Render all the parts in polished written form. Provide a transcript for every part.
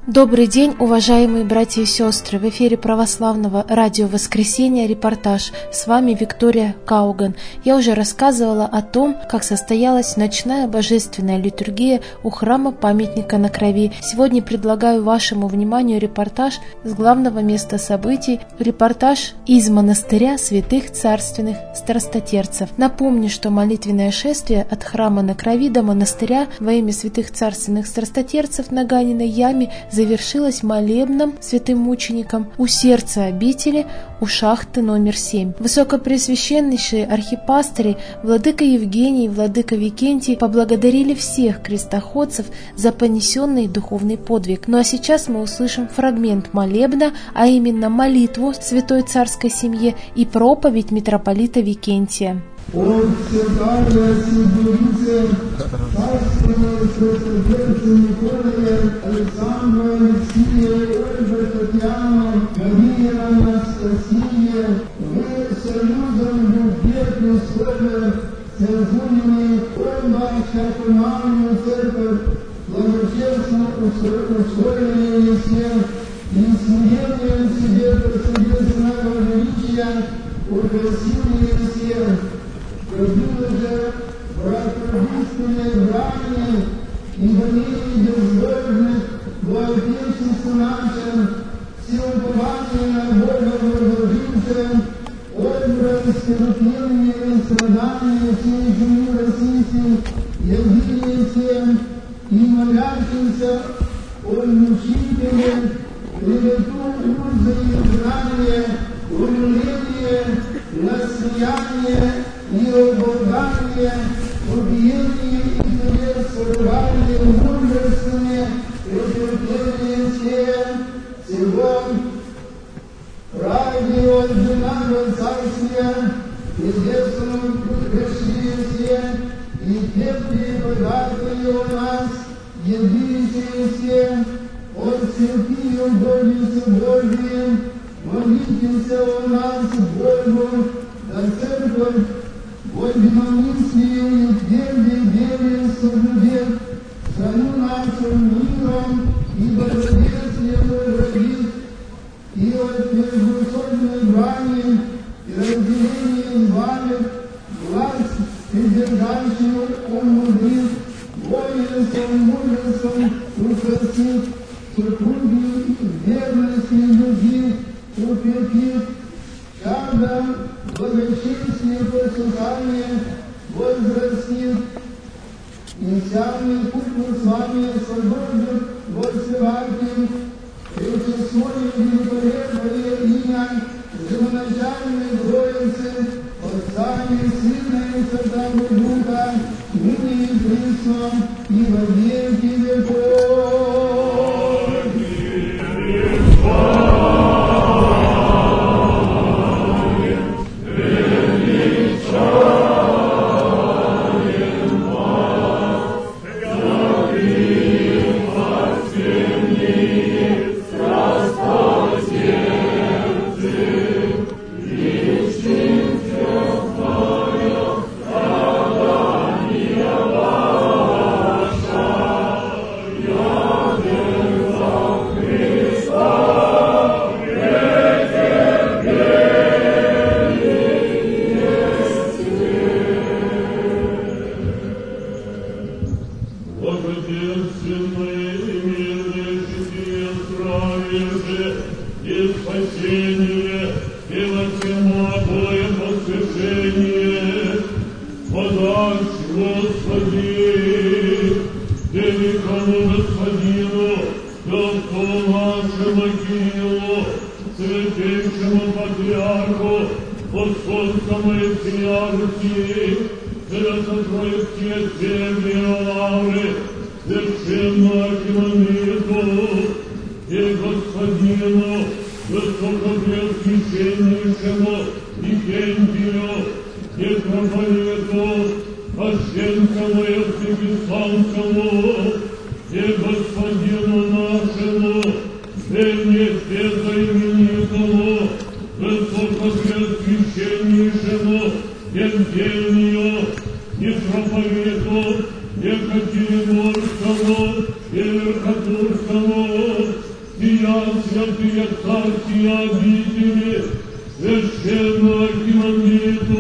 Добрый день, уважаемые братья и сестры! В эфире православного радио «Воскресенье» репортаж. С вами Виктория Кауган. Я уже рассказывала о том, как состоялась ночная божественная литургия у храма памятника на Крови. Сегодня предлагаю вашему вниманию репортаж с главного места событий, репортаж из монастыря святых царственных страстотерцев. Напомню, что молитвенное шествие от храма на Крови до монастыря во имя святых царственных страстотерцев на Ганиной яме завершилась молебном святым мученикам у сердца обители, у шахты номер 7. Высокопреосвященнейшие архипастыри владыка Евгений и владыка Викентий поблагодарили всех крестоходцев за понесенный духовный подвиг. Ну а сейчас мы услышим фрагмент молебна, а именно молитву святой царской семье и проповедь митрополита Викентия. От святая Сидорицы, царственного страстотерца Николая, Александра, Алексия, Ольга, Татьяна, Мария, Анастасия, вы союзом любви условия церковными, ваша командную церковь, благочестно устроили все, и смирением себе посредственного величия угасили все. Родила же братоубийственные брани и гонений безбожных во Отечестве нашем, все упования на Бога возложимся, образ терпениями и страданиями всей земли российской, явили всем и молящимся о мучителе, клевету, узы и изгнание, умиление, настояние и обладание, убиение и пересурвание, мужественное, претерпение всего ради ординарного царствия, известного пришли все, и те податые у нас, явились все, от святые угодницы Божьи, молитесь о нас, Богу, да церковь, единомыслие и вере соблюдет, страну нашу миром и благоденствием уродит, и от междуусобной брани и разделения избавит, власть придержащую умудрит, воинством, мужеством укротит, супруги верности и любви укрепит, чадом благочестие послушание возрастит, и сямый путь послания свободы возвивайте, причесное великолепное имя живоначальной Троицы, Отца и Сына и Святого Духа, ныне и присно, и во веки веков. Евгению, митрополиту Екатеринбургскому и Верхотурскому, сия, святые царские обители, священного архимандриту,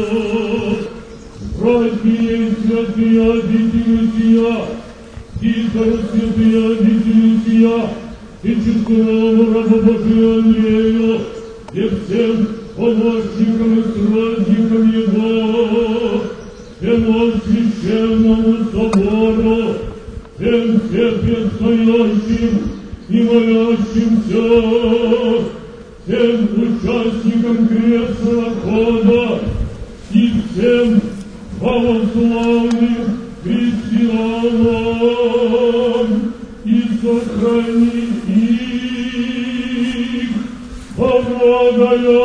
просьбе святые обители сия, Тихо, святые обители сия, и честному рабу Божию Андрею, и всем помощникам и сродникам его, всему священному собору, всем предстоящим и молящимся, всем участникам крестного хода и всем православным христианам, и сохрани их, помогая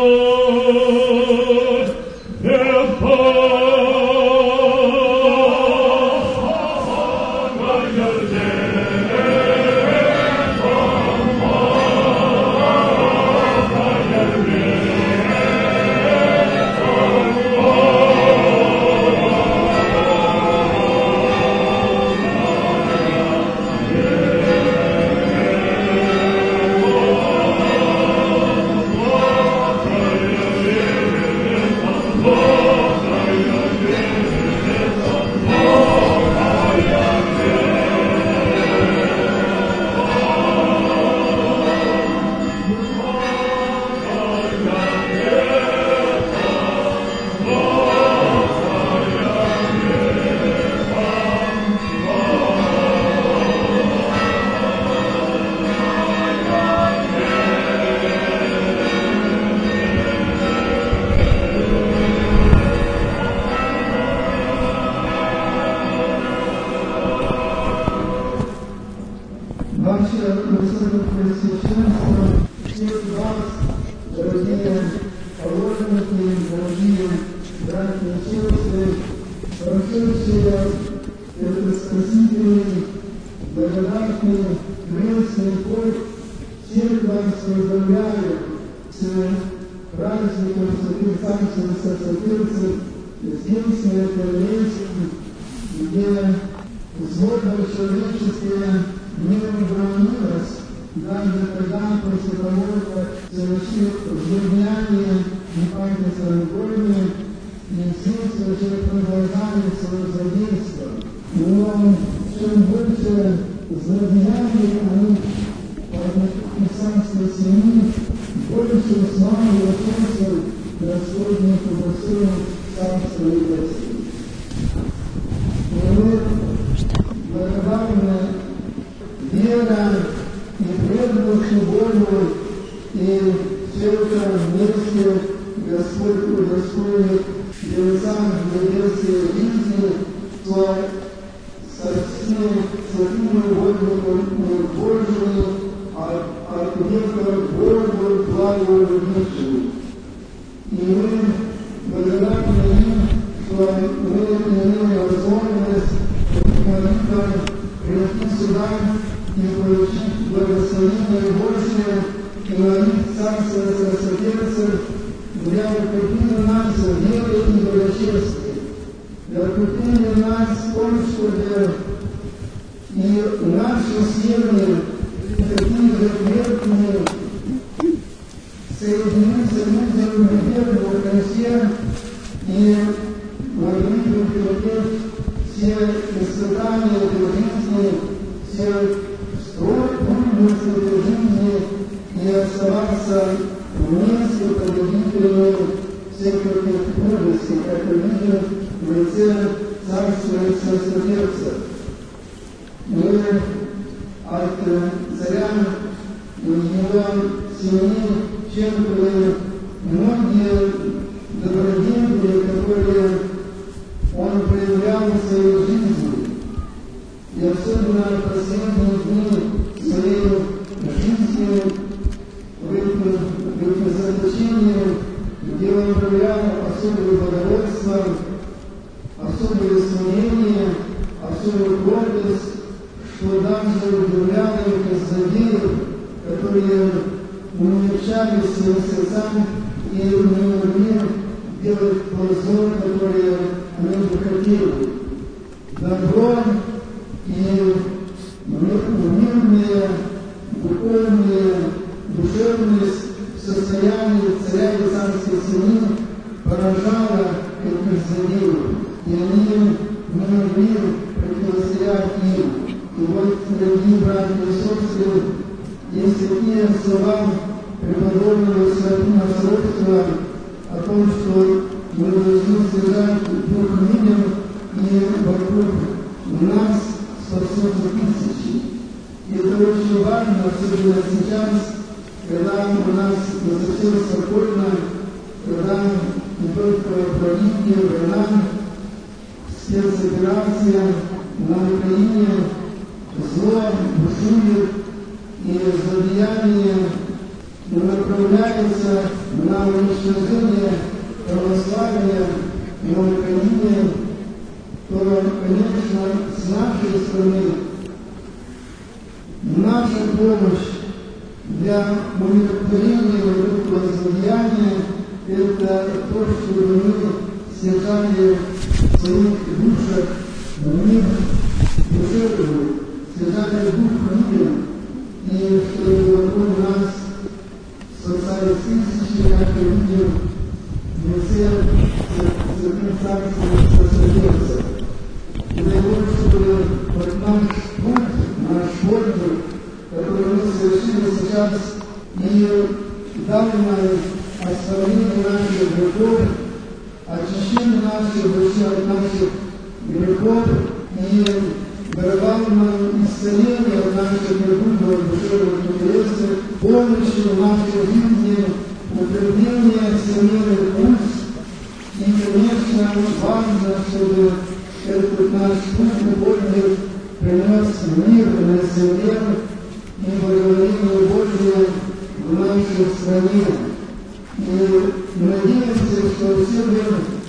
добро и мирные, духовные противостояние царя и царской семьи поражало этих злодеев, и они не могли противостоять им. И вот, дорогие братья и сестры, есть такие слова преподобного Серафима Саровского о том, что мы должны связать дух миром, и вокруг нас спасутся тысячи. И это очень важно, особенно сейчас, когда у нас не совсем спокойно, когда не только политика, война, спецоперация на Украине, зло бушует, и злодеяние направляется на уничтожение православия на Украине, то, конечно, с нашей стороны наша помощь для умиротворения этого злодеяния – это то, чтобы мы связали в своих душах мир душевный, связали дух миром, и чтобы вокруг нас спасались тысячи, как мы видим в лице Святым Царством Соседа. И дай Бог, чтобы вот наш путь, наш подвиг, который мы совершили сейчас, и дал нам оставление наших грехов, очищение наших души от наших грехов, и даровал нам исцеление от наших грехов, душевных интересов, помощи в нашей жизни, укрепление семейных уз. И, конечно, важно, чтобы этот наш путь Божий принес мир на земле и благоволение Божие в нашей стране. И надеемся, что все мы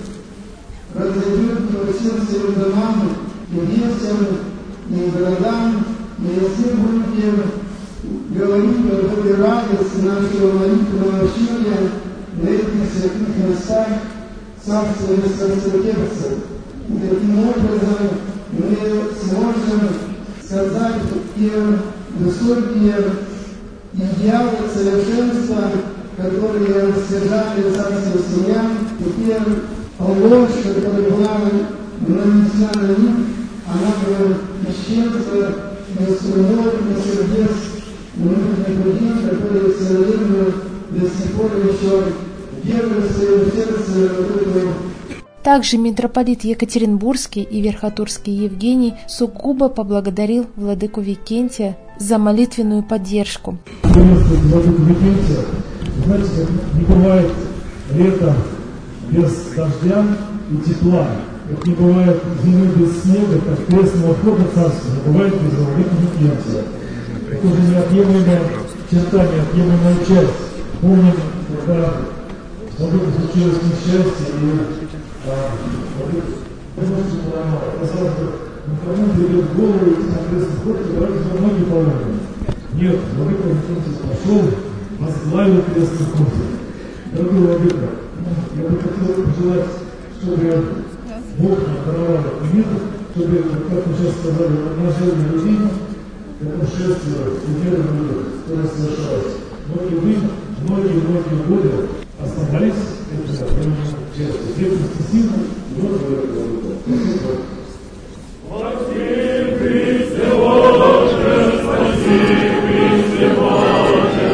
разойдем по всем своим домам и весям, и городам, и все будем говорить о Боге радости нашего молитвенного общения на этих святых местах Царства Христового Сердца. И таким образом мы сможем сказать те высокие идеалы совершенства, которые связали царство семья, теперь ложь, которая была нанесена на них, она бы исчезла из умов и сердец многих людей, которые все время до сих пор еще держат в своем сердце вот эту. Также митрополит Екатеринбургский и Верхотурский Евгений сугубо поблагодарил владыку Викентия за молитвенную поддержку. Владыку Викентия, знаете, не бывает лета без дождя и тепла, как не бывает зимы без снега, как крестного входа царства не бывает без владыки Викентия. Это уже неотъемлемая черта, неотъемлемая часть. Помним, когда владыка случилось несчастье, и никому придет в голову идти на крестный ход, который за ноги положены. Нет, владыка Викентий пошел, возглавил крестный ход. Дорогой владыка, я бы хотел пожелать, чтобы Бог нам даровал мир, чтобы, как мы сейчас сказали, умножение людей, это шествие примерно, которое совершалось. Многие годы оставались этим частью. Древности силы, и вот Спасибо. Спаси, Христе Боже, спаси, Христе Боже,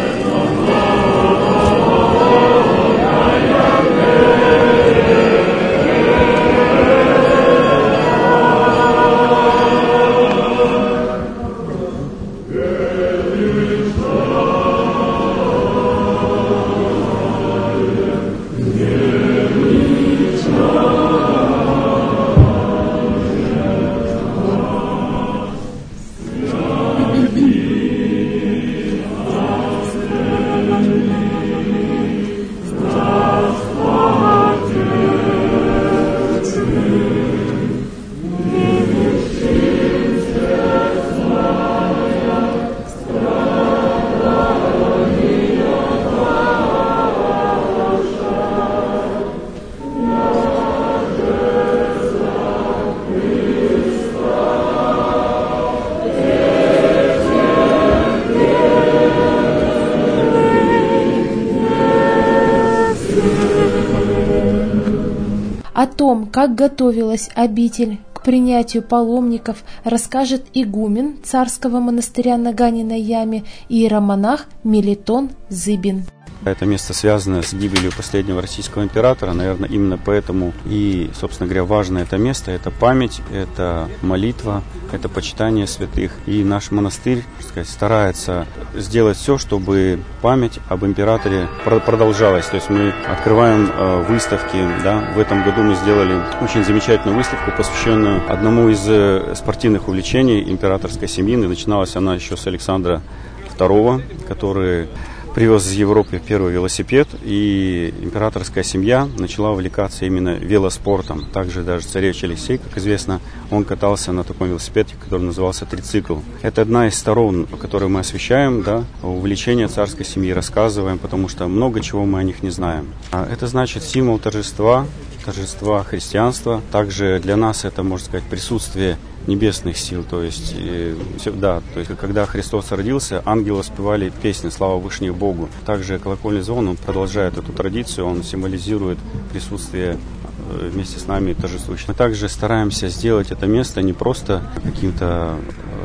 О том, как готовилась обитель к принятию паломников, расскажет игумен Царского монастыря на Ганиной яме иеромонах Мелитон Зыбин. Это место связано с гибелью последнего российского императора. Наверное, именно поэтому и, собственно говоря, важно это место. Это память, это молитва, это почитание святых. И наш монастырь, так сказать, старается сделать все, чтобы память об императоре продолжалась. То есть мы открываем выставки. Да? В этом году мы сделали очень замечательную выставку, посвященную одному из спортивных увлечений императорской семьи. И начиналась она еще с Александра II, который привез из Европы первый велосипед, и императорская семья начала увлекаться именно велоспортом. Также даже царевич Алексей, как известно, он катался на таком велосипеде, который назывался трицикл. Это одна из сторон, которую мы освещаем, да, увлечение царской семьи, рассказываем, потому что много чего мы о них не знаем. Это значит символ торжества христианства. Также для нас это, можно сказать, присутствие небесных сил, то есть, когда Христос родился, ангелы воспевали песни «Слава Вышних Богу». Также колокольный звон, он продолжает эту традицию, он символизирует присутствие вместе с нами торжествующих. Мы также стараемся сделать это место не просто каким-то,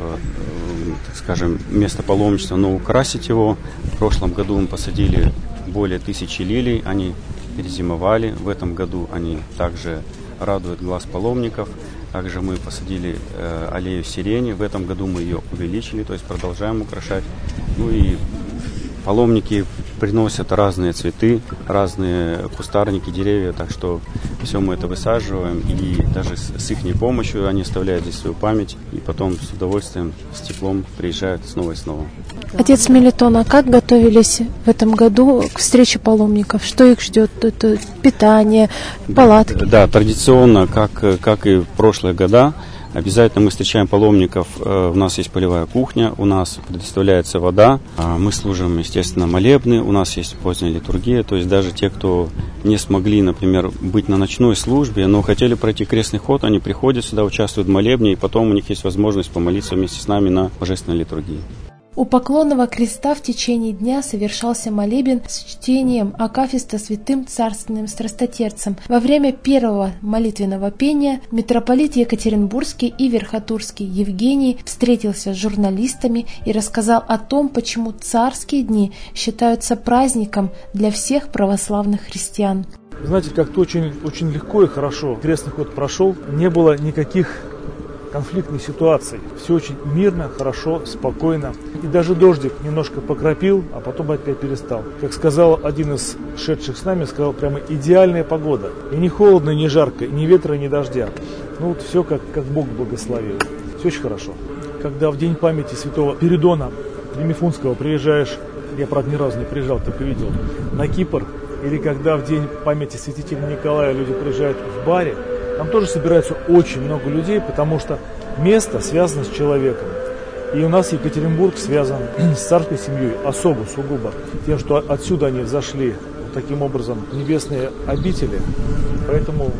так скажем, место паломничества, но украсить его. В прошлом году мы посадили более 1000 лилий, они перезимовали. В этом году они также радуют глаз паломников. Также мы посадили аллею сирени. В этом году мы ее увеличили, то есть продолжаем украшать. Ну и паломники приносят разные цветы, разные кустарники, деревья, так что все мы это высаживаем. И даже с их помощью они оставляют здесь свою память. И потом с удовольствием, с теплом приезжают снова и снова. Отец Мелитон, а как готовились в этом году к встрече паломников? Что их ждет? Это питание, палатки? Да, традиционно, как и в прошлые года, обязательно мы встречаем паломников. У нас есть полевая кухня, у нас предоставляется вода. Мы служим, естественно, молебны, у нас есть поздняя литургия. То есть даже те, кто не смогли, например, быть на ночной службе, но хотели пройти крестный ход, они приходят сюда, участвуют в молебне, и потом у них есть возможность помолиться вместе с нами на божественной литургии. У Поклонного креста в течение дня совершался молебен с чтением акафиста святым царственным страстотерцем. Во время первого молитвенного пения митрополит Екатеринбургский и Верхотурский Евгений встретился с журналистами и рассказал о том, почему царские дни считаются праздником для всех православных христиан. Знаете, как-то очень легко и хорошо крестный ход прошел, не было никаких конфликтной ситуации. Все очень мирно, хорошо, спокойно. И даже дождик немножко покропил, а потом опять перестал. Как сказал один из шедших с нами, сказал, прямо идеальная погода. И не холодно, и не жарко, и ни ветра, ни дождя. Ну вот все как Бог благословил. Все очень хорошо. Когда в день памяти святого Перидона Ремифунского приезжаешь, я, правда, ни разу не приезжал, только видел, на Кипр, или когда в день памяти святителя Николая люди приезжают в Баре, там тоже собирается очень много людей, потому что место связано с человеком. И у нас Екатеринбург связан с царской семьей особо, сугубо. Тем, что отсюда они взошли таким образом в небесные обители. Поэтому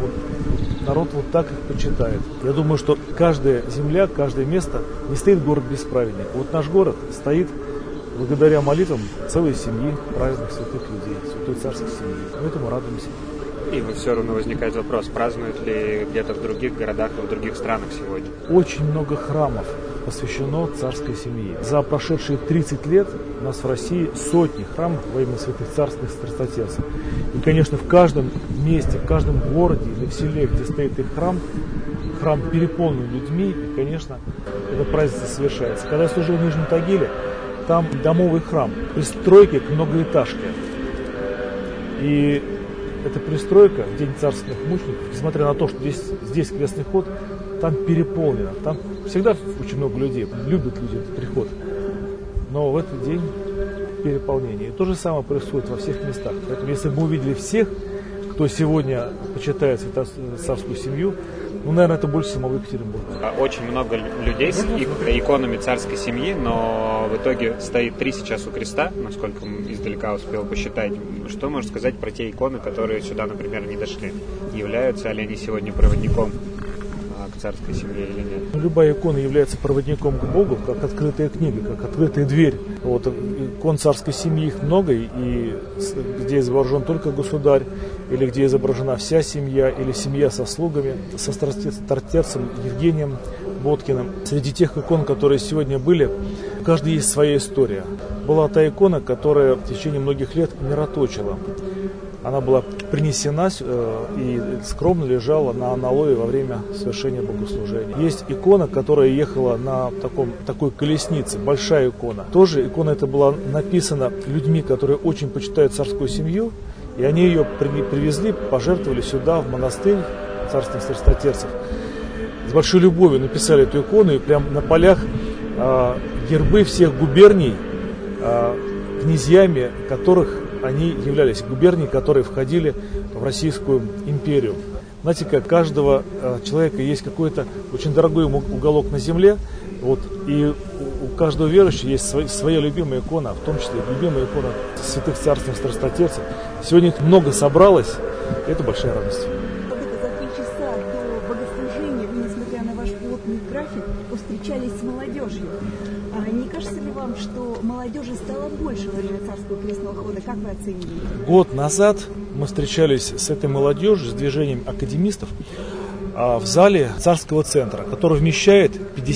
народ вот так их почитает. Я думаю, что каждая земля, каждое место не стоит город без праведника. Вот наш город стоит благодаря молитвам целой семьи, праведных святых людей, святой царской семьи. Мы этому радуемся. И вот все равно возникает вопрос, празднуют ли где-то в других городах и в других странах сегодня? Очень много храмов посвящено царской семье. За прошедшие 30 лет у нас в России сотни храмов во имя святых царственных страстотерцев. И, конечно, в каждом месте, в каждом городе или в селе, где стоит их храм переполнен людьми, и, конечно, это праздник совершается. Когда я служил в Нижнем Тагиле, там домовый храм, пристройки к многоэтажке. И эта пристройка в день царственных мучеников, несмотря на то, что здесь крестный ход, там переполнено. Там всегда очень много людей, любят люди этот приход. Но в этот день переполнение. И то же самое происходит во всех местах. Поэтому если бы мы увидели всех, кто сегодня почитает царскую семью, наверное, это больше самого Екатеринбурга. Очень много людей с иконами царской семьи, но в итоге стоит 3 сейчас у креста, насколько издалека успел посчитать. Что можно сказать про те иконы, которые сюда, например, не дошли? Являются ли они сегодня проводником к в царской семье или нет? Любая икона является проводником к Богу, как открытая книга, как открытая дверь. Вот, икон царской семьи их много, и где изображен только государь, или где изображена вся семья, или семья со слугами, со старотерцем Евгением Боткиным. Среди тех икон, которые сегодня были, у каждой есть своя история. Была та икона, которая в течение многих лет мироточила. Она была принесена и скромно лежала на аналое во время совершения богослужения. Есть икона, которая ехала на такой колеснице, большая икона. Тоже икона эта была написана людьми, которые очень почитают царскую семью, и они ее привезли, пожертвовали сюда, в монастырь царственных старостотерцев. С большой любовью написали эту икону, и прямо на полях гербы всех губерний, князьями которых они являлись, губернии, которые входили в Российскую империю. Знаете, как каждого человека есть какой-то очень дорогой уголок на земле, вот, и у каждого верующего есть своя любимая икона, в том числе любимая икона святых царственных старостотерцев. Сегодня их много собралось, и это большая радость. За 3 часа до богослужения вы, несмотря на ваш плотный график, встречались с молодежью. Не кажется ли вам, что молодежи стало больше во время царского крестного хода? Как вы оцениваете? Год назад мы встречались с этой молодежью, с движением академистов в зале царского центра, который вмещает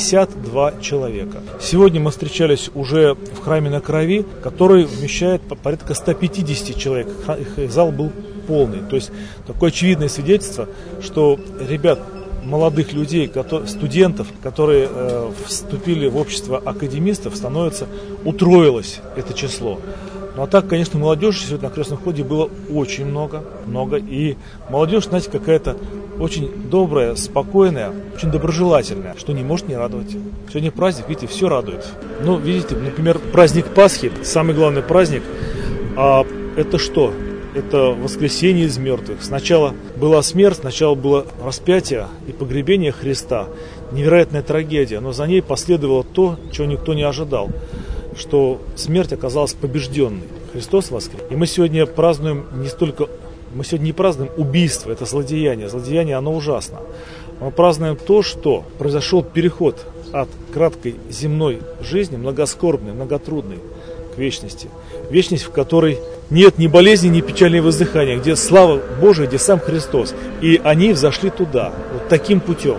52 человека. Сегодня мы встречались уже в храме на Крови, который вмещает порядка 150 человек. Зал был полный. То есть такое очевидное свидетельство, что ребят, молодых людей, студентов, которые вступили в общество академистов, утроилось это число. Ну а так, конечно, молодежи сегодня на крестном ходе было очень много. И молодежь, знаете, какая-то очень добрая, спокойная, очень доброжелательная, что не может не радовать. Сегодня праздник, видите, все радует. Ну, видите, например, праздник Пасхи, самый главный праздник, это что? Это воскресение из мертвых. Сначала была смерть, сначала было распятие и погребение Христа. Невероятная трагедия, но за ней последовало то, чего никто не ожидал, что смерть оказалась побежденной. Христос воскрес. И мы сегодня празднуем не празднуем убийство, это злодеяние. Злодеяние, оно ужасно. Мы празднуем то, что произошел переход от краткой земной жизни, многоскорбной, многотрудной, к вечности. Вечность, в которой нет ни болезни, ни печального воздыхания, где слава Божия, где сам Христос. И они взошли туда, вот таким путем.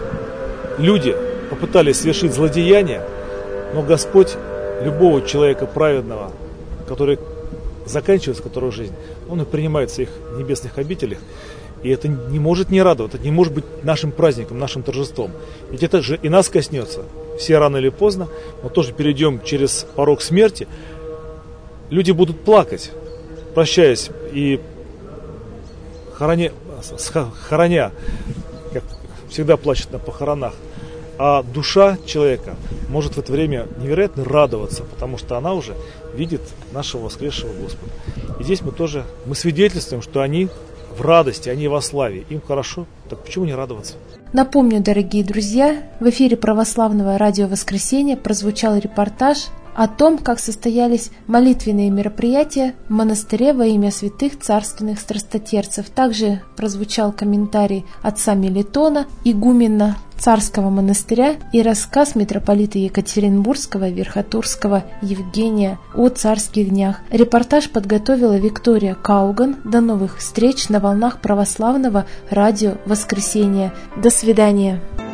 Люди попытались совершить злодеяние, но Господь любого человека праведного, который заканчивается, которого жизнь, Он и принимает в своих небесных обителях. И это не может не радовать, это не может быть нашим праздником, нашим торжеством. Ведь это же и нас коснется. Все рано или поздно мы тоже перейдем через порог смерти. Люди будут плакать, прощаясь и хороня, как всегда плачут на похоронах. А душа человека может в это время невероятно радоваться, потому что она уже видит нашего воскресшего Господа. И здесь мы свидетельствуем, что они в радости, они во славе, им хорошо, так почему не радоваться? Напомню, дорогие друзья, в эфире православного радио «Воскресенье» прозвучал репортаж о том, как состоялись молитвенные мероприятия в монастыре во имя святых царственных страстотерцев. Также прозвучал комментарий отца Мелитона, игумена Царского монастыря, и рассказ митрополита Екатеринбургского Верхотурского Евгения о царских днях. Репортаж подготовила Виктория Кауган. До новых встреч на волнах православного радио «Воскресенье». До свидания.